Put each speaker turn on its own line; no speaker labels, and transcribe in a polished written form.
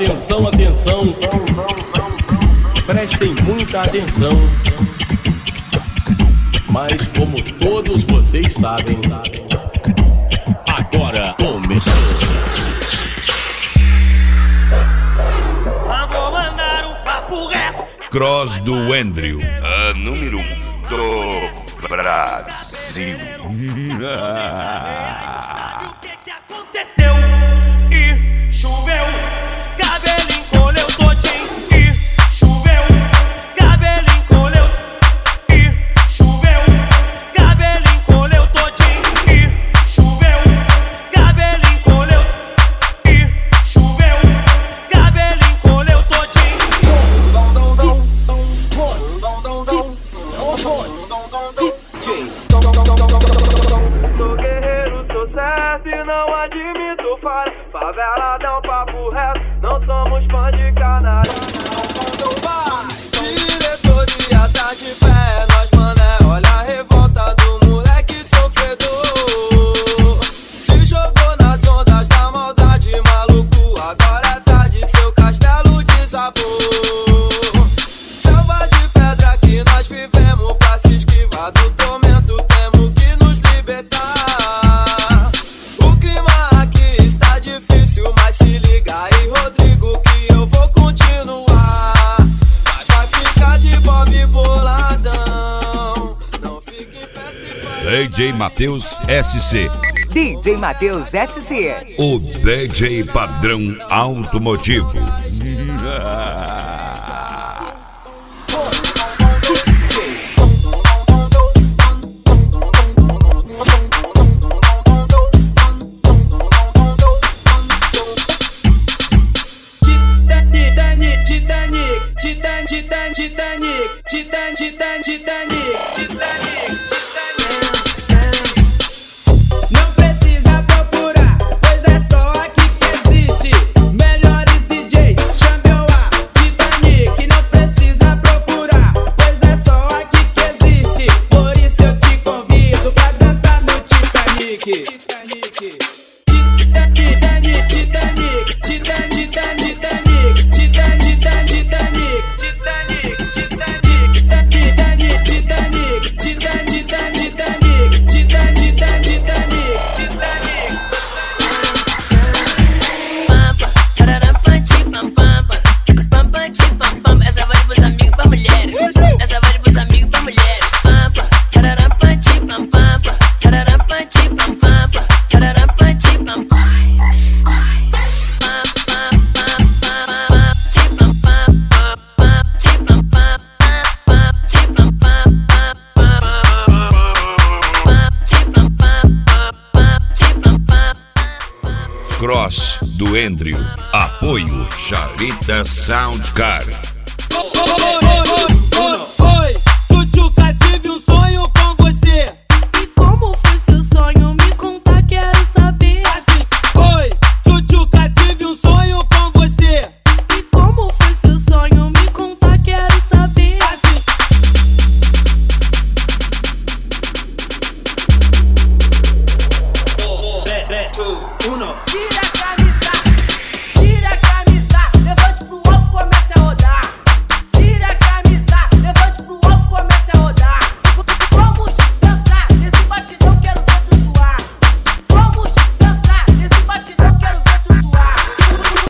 Atenção, atenção. Prestem muita atenção. Mas como todos vocês sabem, agora começou.
Vou mandar um papo reto.
Cross do Andrew, a número 1 do Brasil.
O que aconteceu? E choveu, cabelo encolheu todinho. E choveu, cabelo encolheu. E choveu, cabelo encolheu todinho. E choveu, cabelo encolheu. E choveu, cabelo encolheu todinho. Sou guerreiro, sou certo e não admito falha. Favela dá um papo reto, não somos fã de canalha. Diretoria tá de pé, nós mané, olha a revolta do moleque sofredor. Se jogou nas ondas da maldade, maluco, agora tá de seu castelo desabou. Selva de pedra que nós vivemos, pra se esquivar do tormento temos que nos libertar. O clima aqui está difícil, mas se liga aí, Rodrigo, que eu vou continuar. Mas vai ficar de Bob boladão, não fique em pé se vai.
DJ Matheus SC,
DJ Matheus SC.
o DJ padrão automotivo.
Não precisa procurar, pois é só aqui que existe. Melhores DJ, champion A, Titanic. Não precisa procurar, pois é só aqui que existe. Por isso eu te convido pra dançar no Titanic.
Essa vale pros amigos pra mulheres. Essa vale pros amigos pra mulheres. Pampa, tararampati, pampampa, tararampati, pampampa, tararampati, pampampa.
Cross do Andrew, apoio Charita Soundcar.
Oi, Tchutchuca, tive um sonho com você.
E como foi seu sonho? Me conta, quero saber.
Assim, oi, Tchutchuca, tive um sonho com você.
E como foi seu sonho? Me conta, quero saber.
Assim. 3, 2, 1.